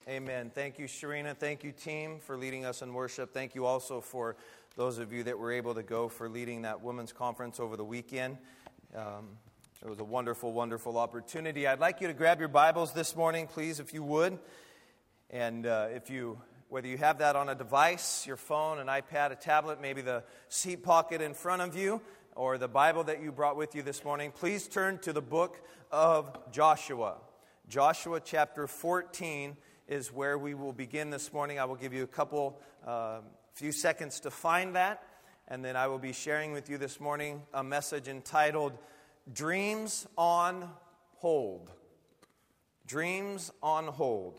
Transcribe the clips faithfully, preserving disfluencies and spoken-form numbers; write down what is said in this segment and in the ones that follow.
Amen. Thank you, Sharina. Thank you, team, for leading us in worship. Thank you also for those of you that were able to go for leading that women's conference over the weekend. Um, it was a wonderful, wonderful opportunity. I'd like you to grab your Bibles this morning, please, if you would. And uh, if you, whether you have that on a device, your phone, an iPad, a tablet, maybe the seat pocket in front of you, or the Bible that you brought with you this morning, please turn to the book of Joshua. Joshua chapter fourteen is where we will begin this morning. I will give you a couple, uh, few seconds to find that, and then I will be sharing with you this morning a message entitled, Dreams on Hold. Dreams on Hold.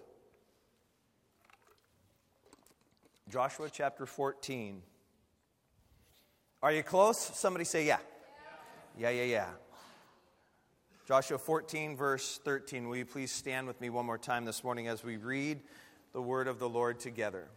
Joshua chapter fourteen. Are you close? Somebody say yeah. Yeah, yeah, yeah. Joshua fourteen, verse thirteen. Will you please stand with me one more time this morning as we read the word of the Lord together?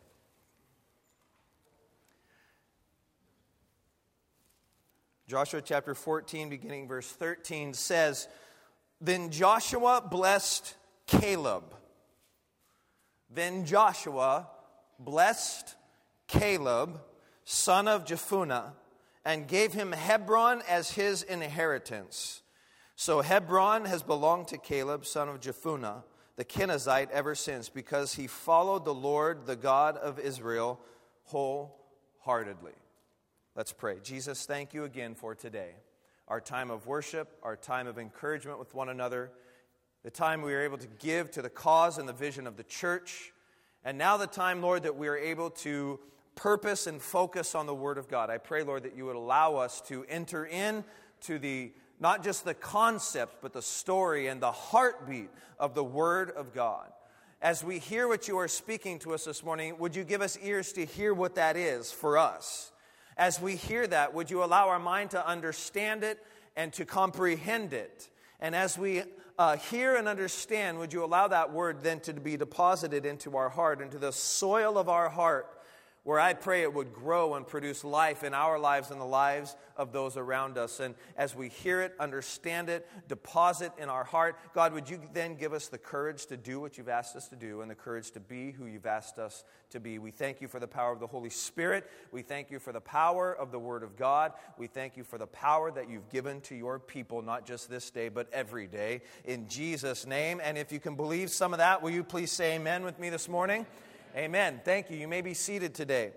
Joshua chapter fourteen, beginning verse thirteen, says, Then Joshua blessed Caleb. Then Joshua blessed Caleb, son of Jephunneh, and gave him Hebron as his inheritance. So Hebron has belonged to Caleb, son of Jephunneh, the Kenizzite, ever since, because he followed the Lord, the God of Israel, wholeheartedly. Let's pray. Jesus, thank you again for today. Our time of worship, our time of encouragement with one another, the time we are able to give to the cause and the vision of the church, and now the time, Lord, that we are able to purpose and focus on the Word of God. I pray, Lord, that you would allow us to enter in to the not just the concept, but the story and the heartbeat of the Word of God. As we hear what you are speaking to us this morning, would you give us ears to hear what that is for us? As we hear that, would you allow our mind to understand it and to comprehend it? And as we uh, hear and understand, would you allow that word then to be deposited into our heart, into the soil of our heart, where I pray it would grow and produce life in our lives and the lives of those around us. And as we hear it, understand it, deposit in our heart, God, would you then give us the courage to do what you've asked us to do and the courage to be who you've asked us to be. We thank you for the power of the Holy Spirit. We thank you for the power of the Word of God. We thank you for the power that you've given to your people, not just this day, but every day. In Jesus' name. And if you can believe some of that, will you please say amen with me this morning? Amen. Thank you. You may be seated today.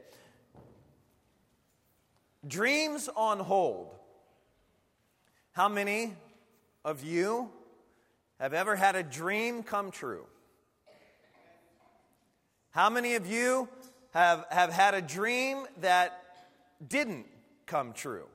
Dreams on hold. How many of you have ever had a dream come true? How many of you have, have had a dream that didn't come true?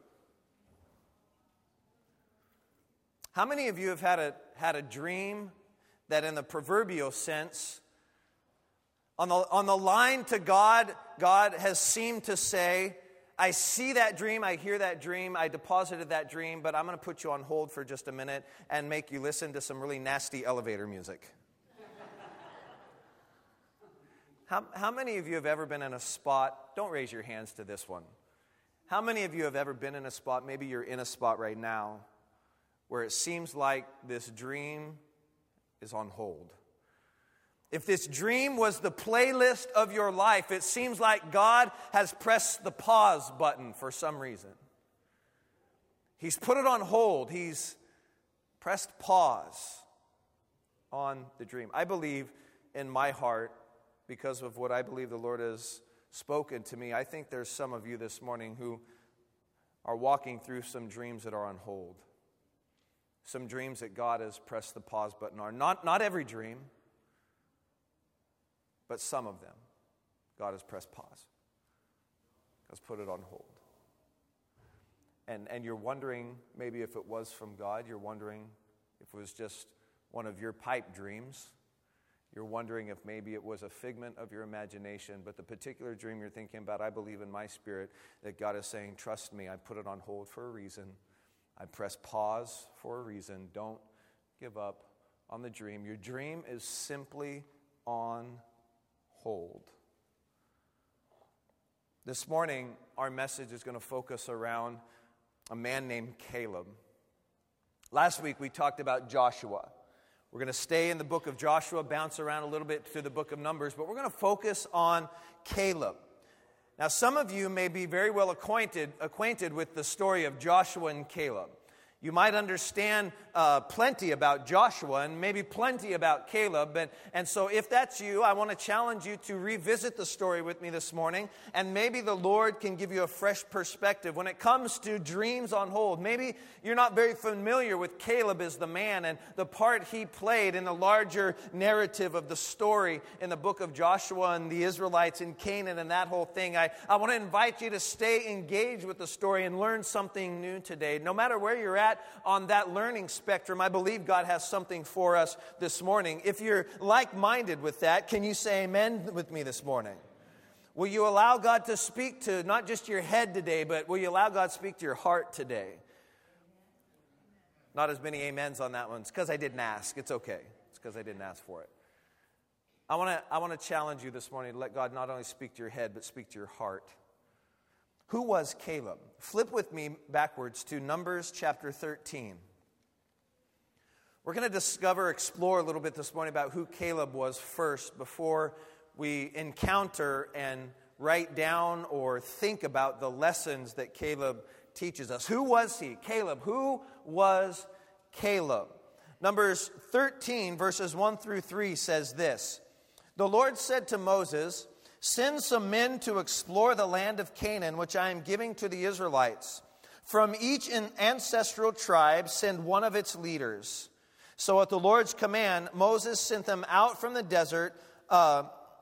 How many of you have had a, had a dream that in the proverbial sense, On the, on the line to God, God has seemed to say, I see that dream, I hear that dream, I deposited that dream, but I'm going to put you on hold for just a minute and make you listen to some really nasty elevator music. how, how many of you have ever been in a spot, don't raise your hands to this one. How many of you have ever been in a spot, maybe you're in a spot right now, where it seems like this dream is on hold? If this dream was the playlist of your life, it seems like God has pressed the pause button for some reason. He's put it on hold. He's pressed pause on the dream. I believe in my heart, because of what I believe the Lord has spoken to me, I think there's some of you this morning who are walking through some dreams that are on hold. Some dreams that God has pressed the pause button on. Not, not every dream, but some of them, God has pressed pause. Has put it on hold. And, and you're wondering maybe if it was from God. You're wondering if it was just one of your pipe dreams. You're wondering if maybe it was a figment of your imagination. But the particular dream you're thinking about, I believe in my spirit that God is saying, trust me, I put it on hold for a reason. I press pause for a reason. Don't give up on the dream. Your dream is simply on hold. This morning, our message is going to focus around a man named Caleb. Last week, we talked about Joshua. We're going to stay in the book of Joshua, bounce around a little bit through the book of Numbers, but we're going to focus on Caleb. Now, some of you may be very well acquainted, acquainted with the story of Joshua and Caleb. You might understand uh, plenty about Joshua and maybe plenty about Caleb. And, and so if that's you, I want to challenge you to revisit the story with me this morning. And maybe the Lord can give you a fresh perspective. When it comes to dreams on hold, maybe you're not very familiar with Caleb as the man and the part he played in the larger narrative of the story in the book of Joshua and the Israelites in Canaan and that whole thing. I, I want to invite you to stay engaged with the story and learn something new today. No matter where you're at on that learning spectrum, I believe God has something for us this morning. If you're like-minded with that, can you say amen with me this morning? Will you allow God to speak to not just your head today, but will you allow God to speak to your heart today? Not as many amens on that one. It's because I didn't ask. It's okay. It's because I didn't ask for it. I want to I want to challenge you this morning to let God not only speak to your head, but speak to your heart. Who was Caleb? Flip with me backwards to Numbers chapter thirteen. We're going to discover, explore a little bit this morning about who Caleb was first before we encounter and write down or think about the lessons that Caleb teaches us. Who was he? Caleb. Who was Caleb? Numbers thirteen, verses one through three says this. The Lord said to Moses, "Send some men to explore the land of Canaan, which I am giving to the Israelites. From each ancestral tribe, send one of its leaders." So at the Lord's command, Moses sent them out from the desert, uh,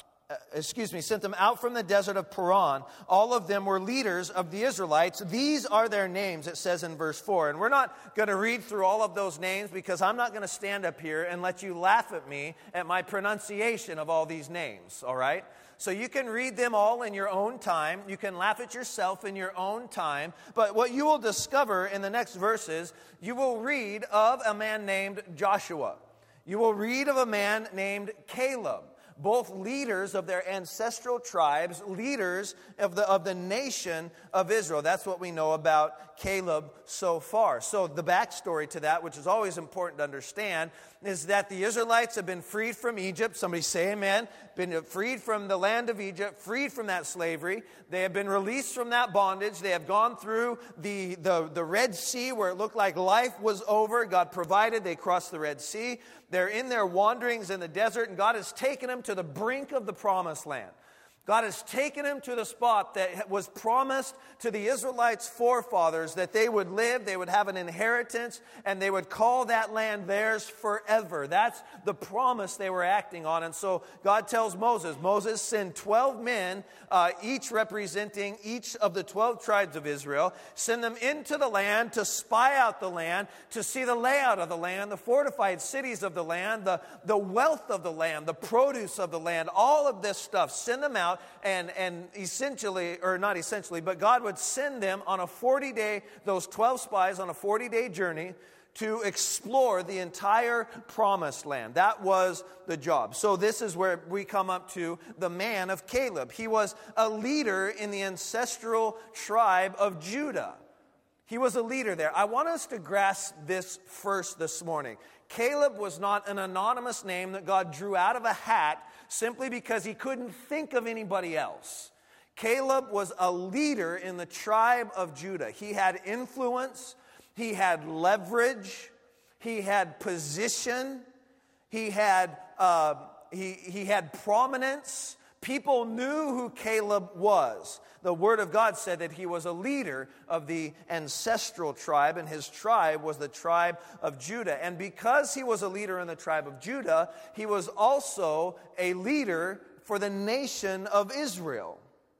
excuse me, sent them out from the desert of Paran. All of them were leaders of the Israelites. These are their names, it says in verse four. And we're not going to read through all of those names because I'm not going to stand up here and let you laugh at me at my pronunciation of all these names, all right? So you can read them all in your own time. You can laugh at yourself in your own time. But what you will discover in the next verses, you will read of a man named Joshua. You will read of a man named Caleb. Both leaders of their ancestral tribes, leaders of the, of the nation of Israel. That's what we know about Caleb so far. So the backstory to that, which is always important to understand, is that the Israelites have been freed from Egypt. Somebody say amen. Been freed from the land of Egypt, freed from that slavery. They have been released from that bondage. They have gone through the, the, the Red Sea where it looked like life was over. God provided. They crossed the Red Sea. They're in their wanderings in the desert, and God has taken them to the brink of the promised land. God has taken them to the spot that was promised to the Israelites' forefathers, that they would live, they would have an inheritance, and they would call that land theirs forever. That's the promise they were acting on. And so God tells Moses, Moses, send twelve men, uh, each representing each of the twelve tribes of Israel. Send them into the land to spy out the land, to see the layout of the land, the fortified cities of the land, the, the wealth of the land, the produce of the land, all of this stuff. Send them out. And, and essentially, or not essentially, but God would send them on a forty-day, those twelve spies on a forty-day journey to explore the entire promised land. That was the job. So this is where we come up to the man of Caleb. He was a leader in the ancestral tribe of Judah. He was a leader there. I want us to grasp this first this morning. Caleb was not an anonymous name that God drew out of a hat simply because he couldn't think of anybody else. Caleb was a leader in the tribe of Judah. He had influence, he had leverage, he had position, he had uh, he, he had prominence. People knew who Caleb was. The Word of God said that he was a leader of the ancestral tribe, and his tribe was the tribe of Judah. And because he was a leader in the tribe of Judah, he was also a leader for the nation of Israel.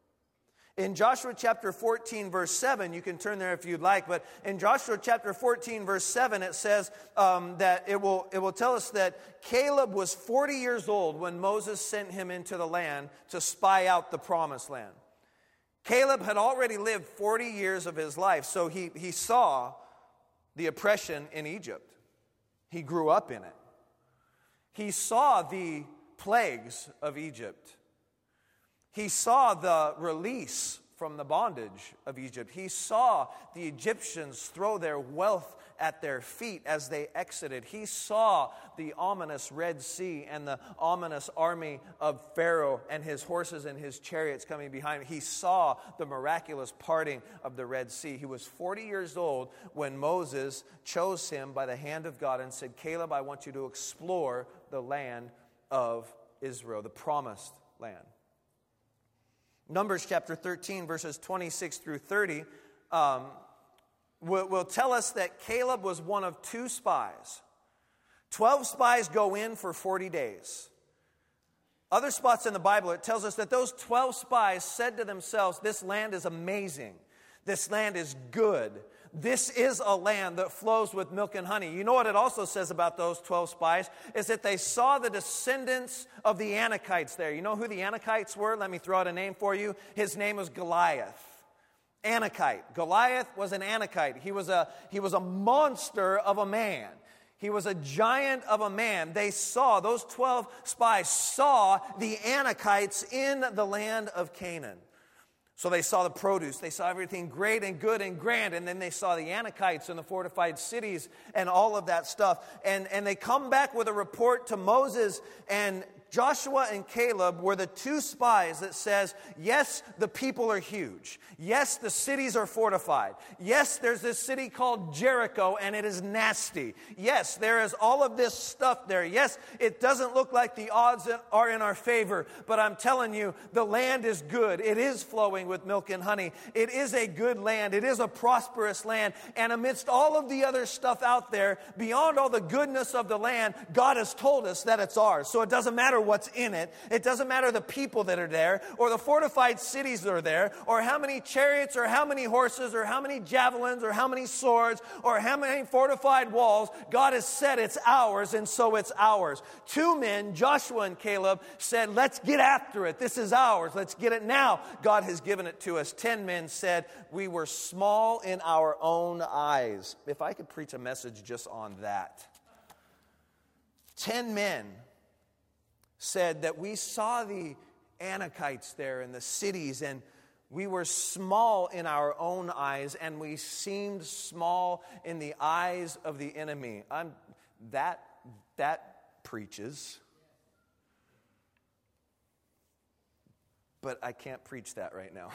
In Joshua chapter fourteen, verse seven, you can turn there if you'd like, but in Joshua chapter fourteen, verse seven, it says um, that it will, it will tell us that Caleb was forty years old when Moses sent him into the land to spy out the promised land. Caleb had already lived forty years of his life, so he, he saw the oppression in Egypt. He grew up in it. He saw the plagues of Egypt. He saw the release from the bondage of Egypt. He saw the Egyptians throw their wealth at their feet as they exited. He saw the ominous Red Sea and the ominous army of Pharaoh and his horses and his chariots coming behind him. He saw the miraculous parting of the Red Sea. He was forty years old when Moses chose him by the hand of God and said, Caleb, I want you to explore the land of Israel, the promised land. Numbers chapter thirteen, verses twenty-six through thirty, um, will, will tell us that Caleb was one of two spies. Twelve spies go in for forty days. Other spots in the Bible, it tells us that those twelve spies said to themselves, this land is amazing. This land is good. This is a land that flows with milk and honey. You know what it also says about those twelve spies? Is that they saw the descendants of the Anakites there. You know who the Anakites were? Let me throw out a name for you. His name was Goliath. Anakite. Goliath was an Anakite. He was a, he was a monster of a man. He was a giant of a man. They saw, those twelve spies saw the Anakites in the land of Canaan. So they saw the produce, they saw everything great and good and grand, and then they saw the Anakites and the fortified cities and all of that stuff. And, and they come back with a report to Moses, and Joshua and Caleb were the two spies that says, yes, the people are huge. Yes, the cities are fortified. Yes, there's this city called Jericho, and it is nasty. Yes, there is all of this stuff there. Yes, it doesn't look like the odds are in our favor, but I'm telling you, the land is good. It is flowing with milk and honey. It is a good land. It is a prosperous land. And amidst all of the other stuff out there, beyond all the goodness of the land, God has told us that it's ours. So it doesn't matter what's in it. It doesn't matter the people that are there, or the fortified cities that are there, or how many chariots, or how many horses, or how many javelins, or how many swords, or how many fortified walls. God has said it's ours, and so it's ours. Two men, Joshua and Caleb, said, let's get after it. This is ours. Let's get it now. God has given it to us. Ten men said, we were small in our own eyes. If I could preach a message just on that. Ten men said that we saw the Anakites there in the cities, and we were small in our own eyes, and we seemed small in the eyes of the enemy. I'm, that, that preaches. But I can't preach that right now.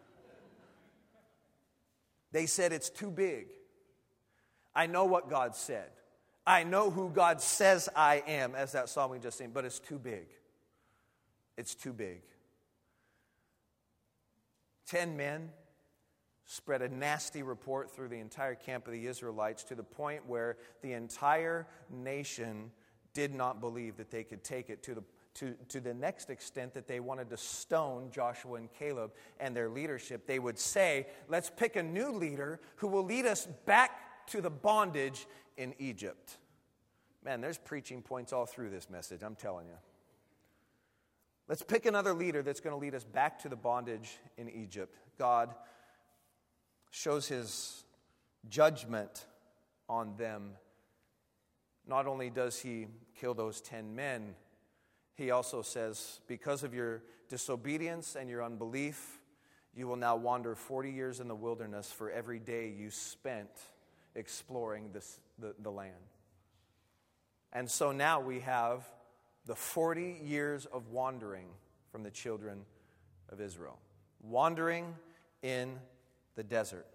They said it's too big. I know what God said. I know who God says I am, as that song we just sang, but it's too big. It's too big. Ten men spread a nasty report through the entire camp of the Israelites to the point where the entire nation did not believe that they could take it to the to, to the next extent that they wanted to stone Joshua and Caleb and their leadership. They would say, let's pick a new leader who will lead us back to the bondage in Egypt. Man, there's preaching points all through this message, I'm telling you. Let's pick another leader that's going to lead us back to the bondage in Egypt. God shows his judgment on them. Not only does he kill those ten men, he also says, because of your disobedience and your unbelief, you will now wander forty years in the wilderness for every day you spent exploring this, the, the land. And so now we have the forty years of wandering from the children of Israel. Wandering in the desert.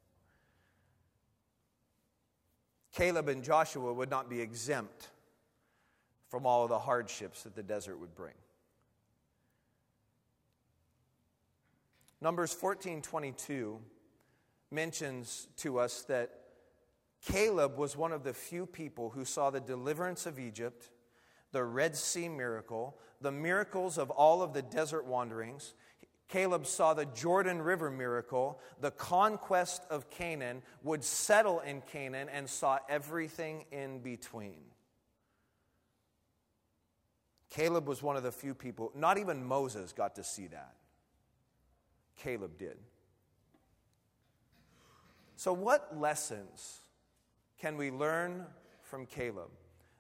Caleb and Joshua would not be exempt from all of the hardships that the desert would bring. Numbers fourteen twenty-two mentions to us that Caleb was one of the few people who saw the deliverance of Egypt, the Red Sea miracle, the miracles of all of the desert wanderings. Caleb saw the Jordan River miracle, the conquest of Canaan, would settle in Canaan, and saw everything in between. Caleb was one of the few people, not even Moses got to see that. Caleb did. So what lessons can we learn from Caleb?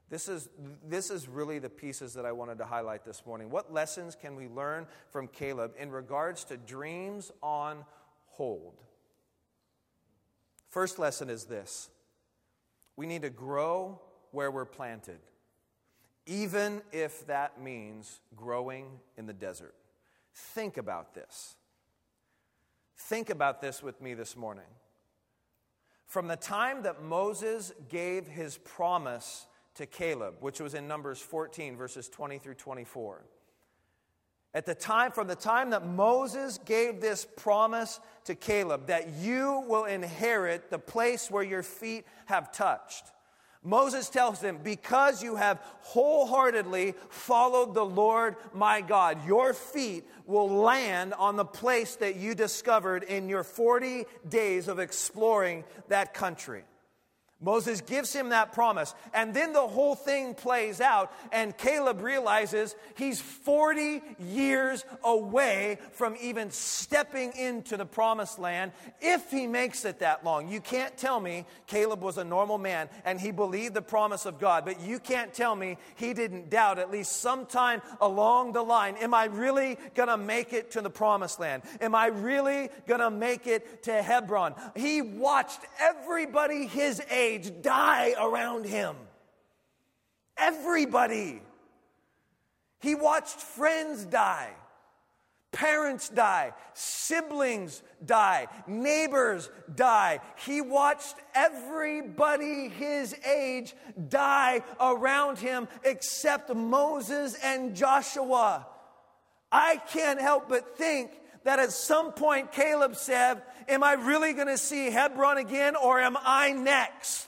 This is, this is really the pieces that I wanted to highlight this morning. What lessons can we learn from Caleb in regards to dreams on hold? First lesson is this. We need to grow where we're planted, even if that means growing in the desert. Think about this. Think about this with me this morning. From the time that Moses gave his promise to Caleb, which was in Numbers fourteen, verses twenty through twenty-four. At the time, from the time that Moses gave this promise to Caleb, that you will inherit the place where your feet have touched. Moses tells him, because you have wholeheartedly followed the Lord my God, your feet will land on the place that you discovered in your forty days of exploring that country. Moses gives him that promise, and then the whole thing plays out, and Caleb realizes he's forty years away from even stepping into the promised land, if he makes it that long. You can't tell me Caleb was a normal man, and he believed the promise of God, but you can't tell me he didn't doubt at least sometime along the line, am I really going to make it to the promised land? Am I really going to make it to Hebron? He watched everybody his age die around him. Everybody. He watched friends die, parents die, siblings die, neighbors die. He watched everybody his age die around him except Moses and Joshua. I can't help but think that at some point Caleb said, am I really going to see Hebron again, or am I next?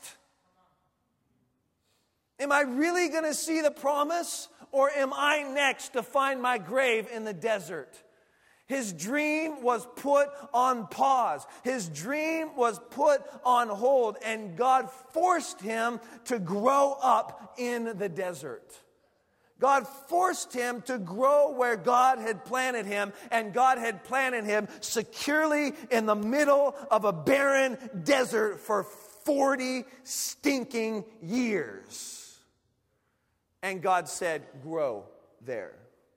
Am I really going to see the promise, or am I next to find my grave in the desert? His dream was put on pause. His dream was put on hold, and God forced him to grow up in the desert. God forced him to grow where God had planted him, and God had planted him securely in the middle of a barren desert for forty stinking years. And God said, grow there.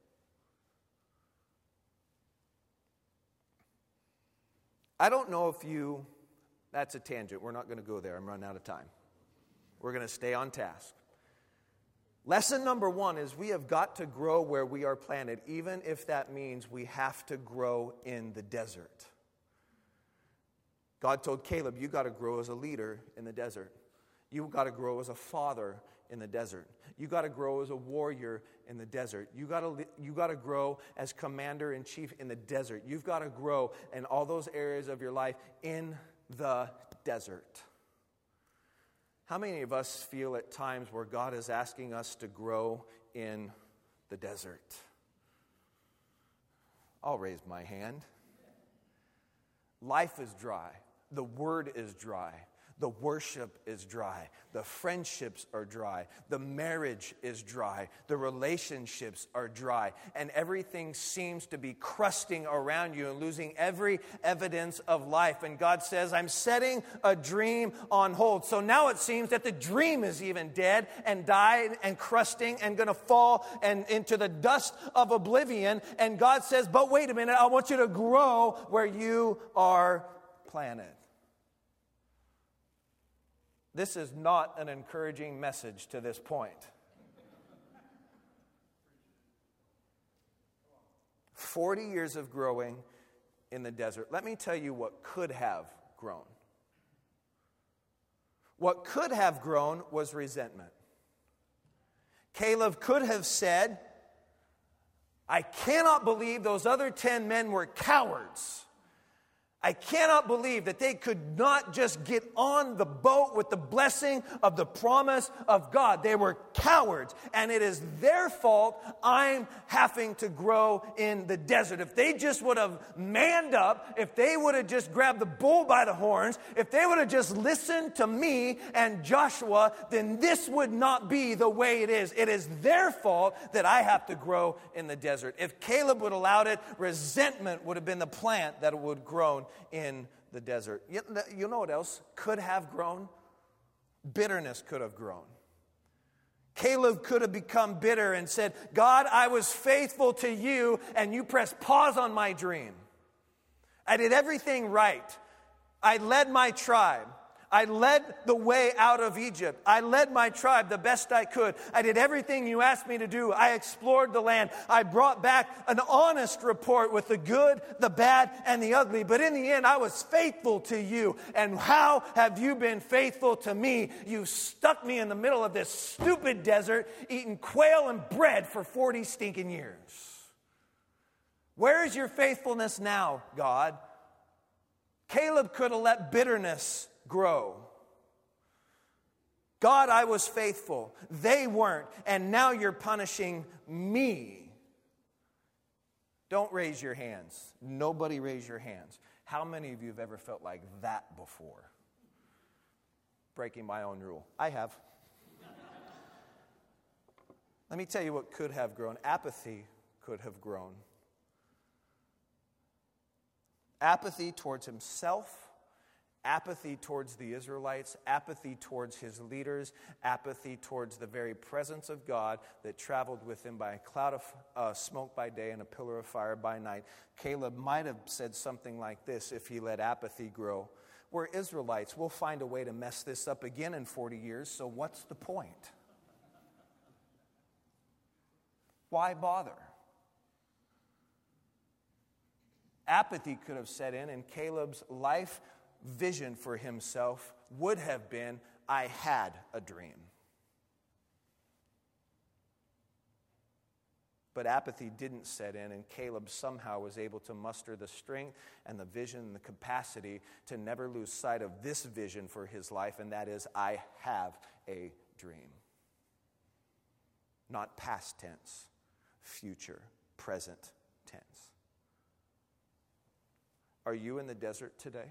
I don't know if you, that's a tangent. We're not going to go there. I'm running out of time. We're going to stay on task. Lesson number one is we have got to grow where we are planted, even if that means we have to grow in the desert. God told Caleb, you got to grow as a leader in the desert. You got to grow as a father in the desert. You got to grow as a warrior in the desert. You got to you got to grow as commander-in-chief in the desert. You've got to grow in all those areas of your life in the desert. How many of us feel at times where God is asking us to grow in the desert? I'll raise my hand. Life is dry. The word is dry. The worship is dry. The friendships are dry. The marriage is dry. The relationships are dry. And everything seems to be crusting around you and losing every evidence of life. And God says, I'm setting a dream on hold. So now it seems that the dream is even dead and died and crusting and going to fall and into the dust of oblivion. And God says, but wait a minute, I want you to grow where you are planted. This is not an encouraging message to this point. Forty years of growing in the desert. Let me tell you what could have grown. What could have grown was resentment. Caleb could have said, I cannot believe those other ten men were cowards. I cannot believe that they could not just get on the boat with the blessing of the promise of God. They were cowards, and it is their fault I'm having to grow in the desert. If they just would have manned up, if they would have just grabbed the bull by the horns, if they would have just listened to me and Joshua, then this would not be the way it is. It is their fault that I have to grow in the desert. If Caleb would have allowed it, resentment would have been the plant that would have grown in the desert. You know what else could have grown? Bitterness could have grown. Caleb could have become bitter and said, God, I was faithful to you, and you pressed pause on my dream. I did everything right. I led my tribe. I led the way out of Egypt. I led my tribe the best I could. I did everything you asked me to do. I explored the land. I brought back an honest report with the good, the bad, and the ugly. But in the end, I was faithful to you. And how have you been faithful to me? You stuck me in the middle of this stupid desert, eating quail and bread for forty stinking years. Where is your faithfulness now, God? Caleb could have let bitterness grow. God, I was faithful. They weren't. And now you're punishing me. Don't raise your hands. Nobody raise your hands. How many of you have ever felt like that before? Breaking my own rule. I have. Let me tell you what could have grown. Apathy could have grown. Apathy towards himself, apathy towards the Israelites, apathy towards his leaders, apathy towards the very presence of God that traveled with him by a cloud of uh, smoke by day and a pillar of fire by night. Caleb might have said something like this if he let apathy grow. We're Israelites. We'll find a way to mess this up again in forty years, so what's the point? Why bother? Apathy could have set in, and Caleb's life vision for himself would have been, I had a dream. But apathy didn't set in, and Caleb somehow was able to muster the strength and the vision and the capacity to never lose sight of this vision for his life, and that is, I have a dream. Not past tense, future, present tense. Are you in the desert today?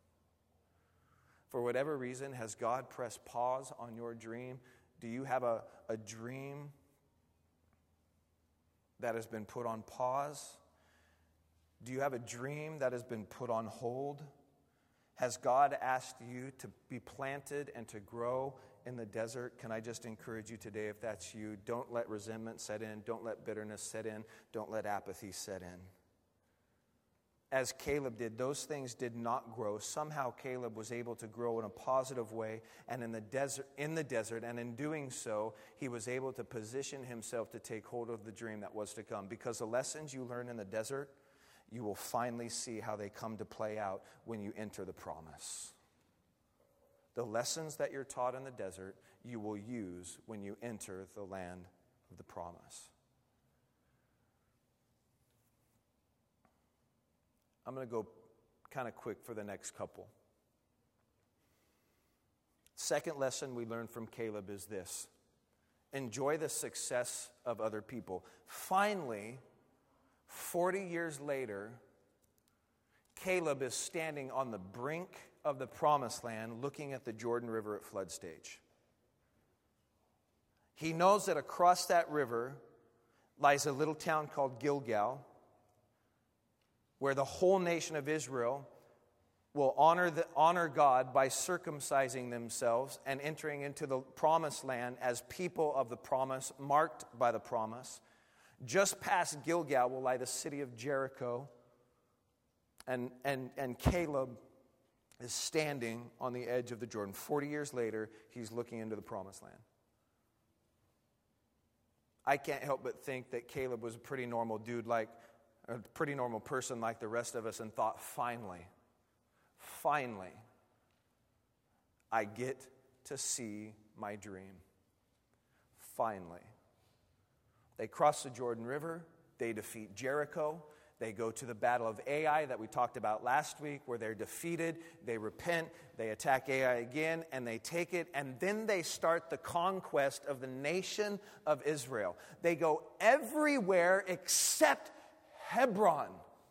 For whatever reason, has God pressed pause on your dream? Do you have a, a dream that has been put on pause? Do you have a dream that has been put on hold? Has God asked you to be planted and to grow in the desert? Can I just encourage you today, if that's you, don't let resentment set in. Don't let bitterness set in. Don't let apathy set in. As Caleb did, those things did not grow. Somehow Caleb was able to grow in a positive way, and in the desert, in the desert, and in doing so, he was able to position himself to take hold of the dream that was to come. Because the lessons you learn in the desert, you will finally see how they come to play out when you enter the promise. The lessons that you're taught in the desert, you will use when you enter the land of the promise. I'm going to go kind of quick for the next couple. Second lesson we learned from Caleb is this: enjoy the success of other people. Finally, forty years later, Caleb is standing on the brink of the promised land looking at the Jordan River at flood stage. He knows that across that river lies a little town called Gilgal, where the whole nation of Israel will honor the, honor God by circumcising themselves and entering into the promised land as people of the promise, marked by the promise. Just past Gilgal will lie the city of Jericho, and, and, and Caleb is standing on the edge of the Jordan. Forty years later, he's looking into the promised land. I can't help but think that Caleb was a pretty normal dude like a pretty normal person like the rest of us, and thought, finally, finally, I get to see my dream. Finally. They cross the Jordan River. They defeat Jericho. They go to the Battle of Ai that we talked about last week, where they're defeated. They repent. They attack Ai again, and they take it. And then they start the conquest of the nation of Israel. They go everywhere except Hebron.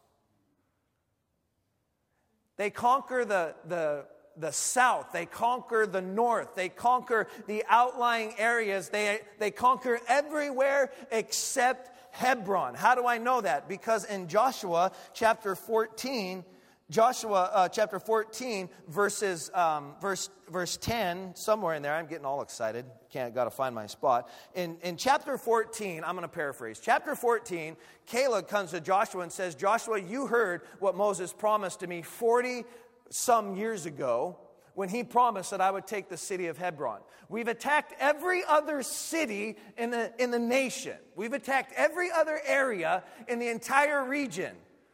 They conquer the, the, the south. They conquer the north. They conquer the outlying areas. They, they conquer everywhere except Hebron. How do I know that? Because in Joshua chapter fourteen, Joshua uh, chapter fourteen, verses um, verse verse ten, somewhere in there. I'm getting all excited. Can't got to find my spot. In in chapter fourteen, I'm going to paraphrase. Chapter fourteen, Caleb comes to Joshua and says, "Joshua, you heard what Moses promised to me forty some years ago when he promised that I would take the city of Hebron. We've attacked every other city in the in the nation. We've attacked every other area in the entire region.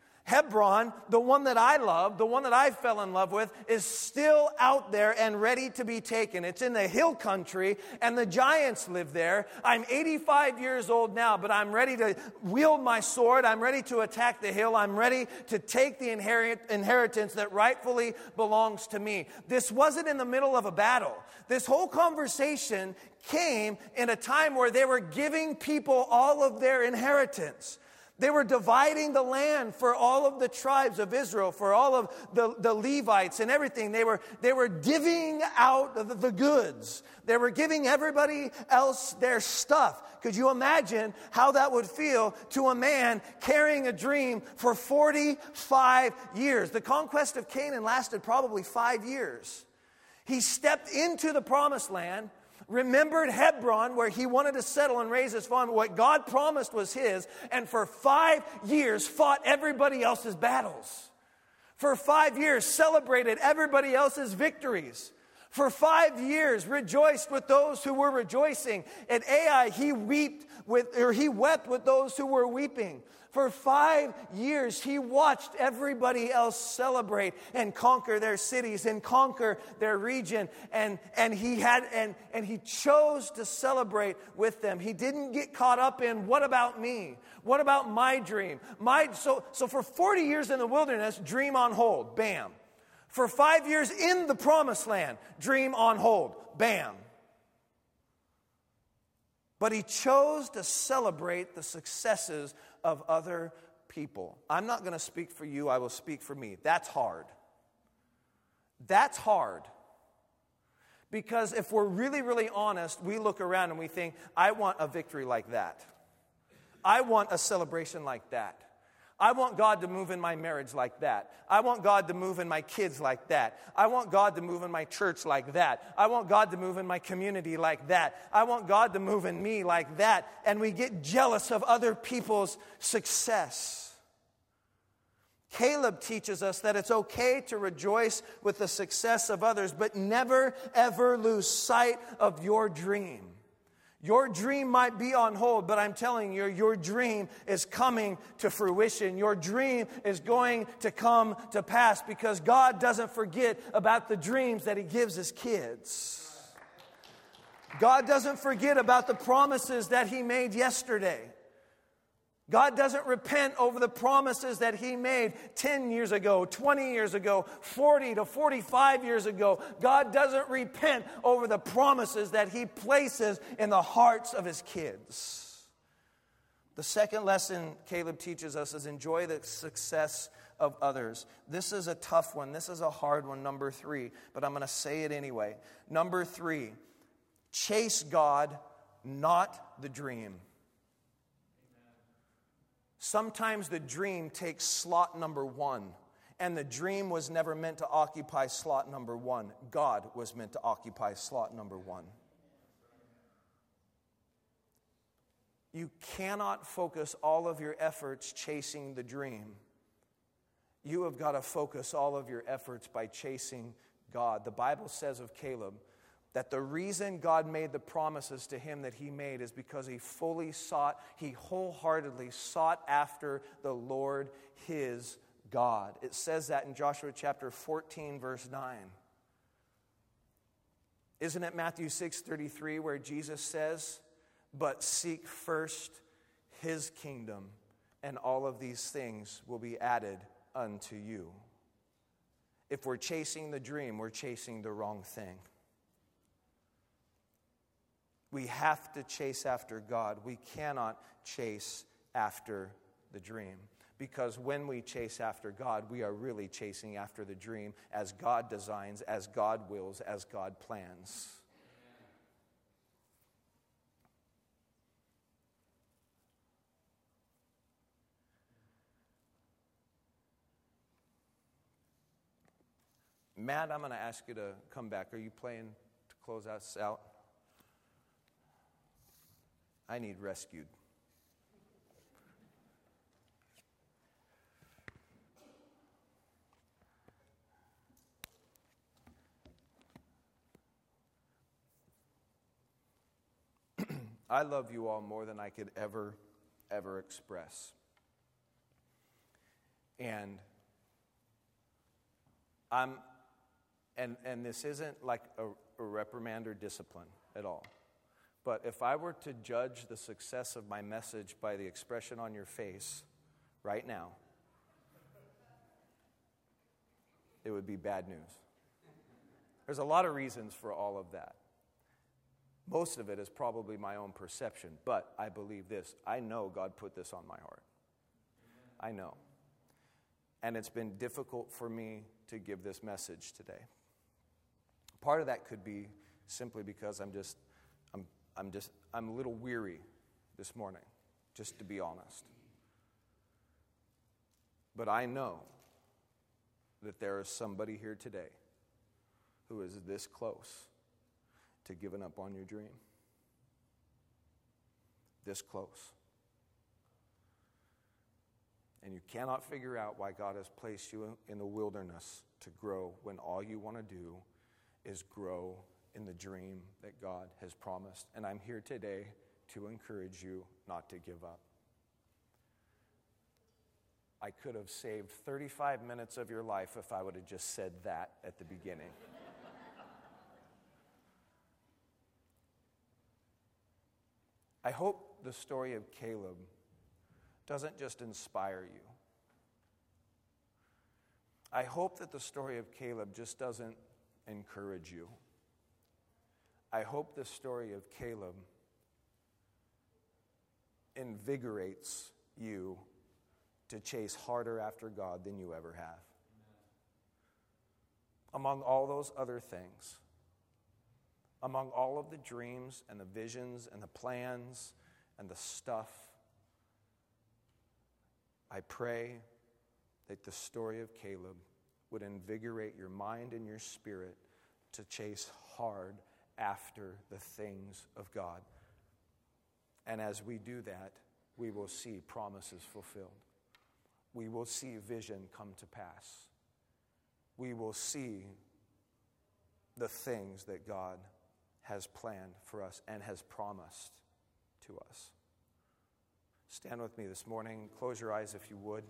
Hebron, the one that I love, the one that I fell in love with, is still out there and ready to be taken. It's in the hill country, and the giants live there. I'm eighty-five years old now, but I'm ready to wield my sword. I'm ready to attack the hill. I'm ready to take the inherit, inheritance that rightfully belongs to me." This wasn't in the middle of a battle. This whole conversation came in a time where they were giving people all of their inheritance. They were dividing the land for all of the tribes of Israel, for all of the, the Levites and everything. They were, they were divvying out the, the goods. They were giving everybody else their stuff. Could you imagine how that would feel to a man carrying a dream for forty-five years? The conquest of Canaan lasted probably five years. He stepped into the promised land, remembered Hebron, where he wanted to settle and raise his family. What God promised was his, and for five years fought everybody else's battles. For five years celebrated everybody else's victories. For five years rejoiced with those who were rejoicing. At Ai, he wept with, or he wept with those who were weeping. For five years, he watched everybody else celebrate and conquer their cities and conquer their region. And, and, he had, and, and he chose to celebrate with them. He didn't get caught up in, what about me? What about my dream? My, so, so for forty years in the wilderness, dream on hold. Bam. For five years in the promised land, dream on hold. Bam. But he chose to celebrate the successes of other people. I'm not going to speak for you. I will speak for me. That's hard. That's hard. Because if we're really, really honest, we look around and we think, I want a victory like that. I want a celebration like that. I want God to move in my marriage like that. I want God to move in my kids like that. I want God to move in my church like that. I want God to move in my community like that. I want God to move in me like that. And we get jealous of other people's success. Caleb teaches us that it's okay to rejoice with the success of others, but never, ever lose sight of your dream. Your dream might be on hold, but I'm telling you, your dream is coming to fruition. Your dream is going to come to pass because God doesn't forget about the dreams that He gives His kids. God doesn't forget about the promises that He made yesterday. God doesn't repent over the promises that He made ten years ago, twenty years ago, forty to forty-five years ago. God doesn't repent over the promises that He places in the hearts of His kids. The second lesson Caleb teaches us is enjoy the success of others. This is a tough one. This is a hard one, number three, but I'm going to say it anyway. Number three, chase God, not the dream. Sometimes the dream takes slot number one, and the dream was never meant to occupy slot number one. God was meant to occupy slot number one. You cannot focus all of your efforts chasing the dream. You have got to focus all of your efforts by chasing God. The Bible says of Caleb that the reason God made the promises to him that He made is because he fully sought, he wholeheartedly sought after the Lord his God. It says that in Joshua chapter fourteen, verse nine. Isn't it Matthew six thirty-three where Jesus says, "But seek first His kingdom, and all of these things will be added unto you." If we're chasing the dream, we're chasing the wrong thing. We have to chase after God. We cannot chase after the dream. Because when we chase after God, we are really chasing after the dream as God designs, as God wills, as God plans. Matt, I'm going to ask you to come back. Are you playing to close us out? I need rescued. I love you all more than I could ever, ever express. And I'm, and and this isn't like a, a reprimand or discipline at all. But if I were to judge the success of my message by the expression on your face right now, it would be bad news. There's a lot of reasons for all of that. Most of it is probably my own perception, but I believe this. I know God put this on my heart. I know. And it's been difficult for me to give this message today. Part of that could be simply because I'm just, I'm, I'm just, I'm a little weary this morning, just to be honest. But I know that there is somebody here today who is this close to giving up on your dream. This close. And you cannot figure out why God has placed you in the wilderness to grow when all you want to do is grow in the dream that God has promised. And I'm here today to encourage you not to give up. I could have saved thirty-five minutes of your life if I would have just said that at the beginning. I hope the story of Caleb doesn't just inspire you. I hope that the story of Caleb just doesn't encourage you. I hope the story of Caleb invigorates you to chase harder after God than you ever have. Among all those other things, among all of the dreams and the visions and the plans and the stuff, I pray that the story of Caleb would invigorate your mind and your spirit to chase hard after the things of God. And as we do that, we will see promises fulfilled. We will see vision come to pass. We will see the things that God has planned for us and has promised to us. Stand with me this morning. Close your eyes if you would.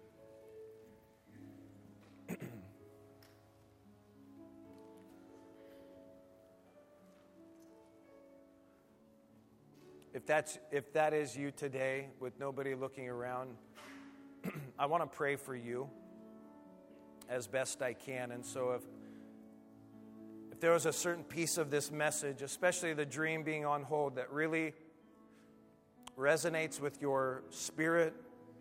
If that's if that is you today, with nobody looking around, I want to pray for you as best I can. And so if if there was a certain piece of this message, especially the dream being on hold, that really resonates with your spirit,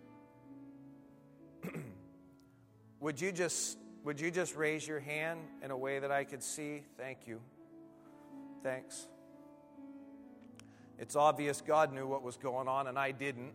would you just would you just raise your hand in a way that I could see? Thank you. Thanks. It's obvious God knew what was going on and I didn't.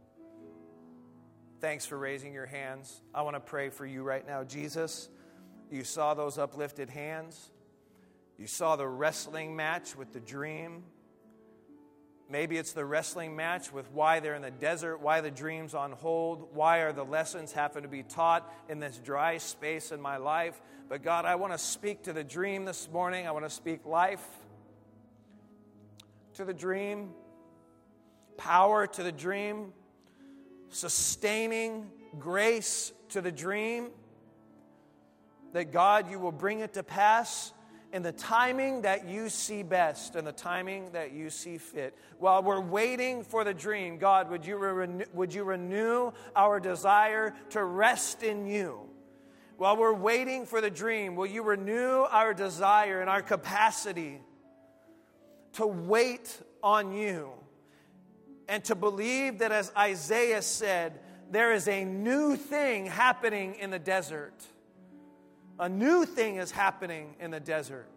Thanks for raising your hands. I want to pray for you right now. Jesus, you saw those uplifted hands. You saw the wrestling match with the dream. Maybe it's the wrestling match with why they're in the desert, why the dream's on hold, why are the lessons having to be taught in this dry space in my life. But God, I want to speak to the dream this morning. I want to speak life to the dream, power to the dream, sustaining grace to the dream, that God, you will bring it to pass in the timing that you see best, and the timing that you see fit. While we're waiting for the dream, God, would you, renew, would you renew our desire to rest in you? While we're waiting for the dream, will you renew our desire and our capacity to wait on you and to believe that, as Isaiah said, there is a new thing happening in the desert. A new thing is happening in the desert.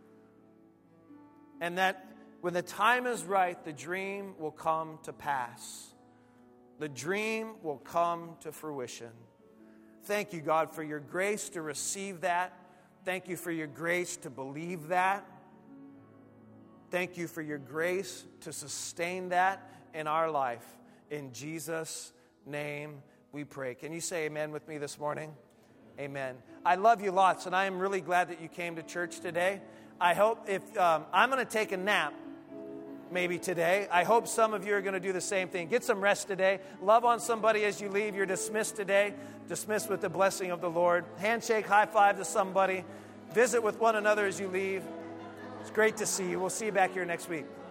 And that when the time is right, the dream will come to pass. The dream will come to fruition. Thank you, God, for your grace to receive that. Thank you for your grace to believe that. Thank you for your grace to sustain that in our life. In Jesus' name we pray. Can you say amen with me this morning? Amen. I love you lots, and I am really glad that you came to church today. I hope if um, I'm going to take a nap maybe today. I hope some of you are going to do the same thing. Get some rest today. Love on somebody as you leave. You're dismissed today. Dismissed with the blessing of the Lord. Handshake, high five to somebody. Visit with one another as you leave. It's great to see you. We'll see you back here next week.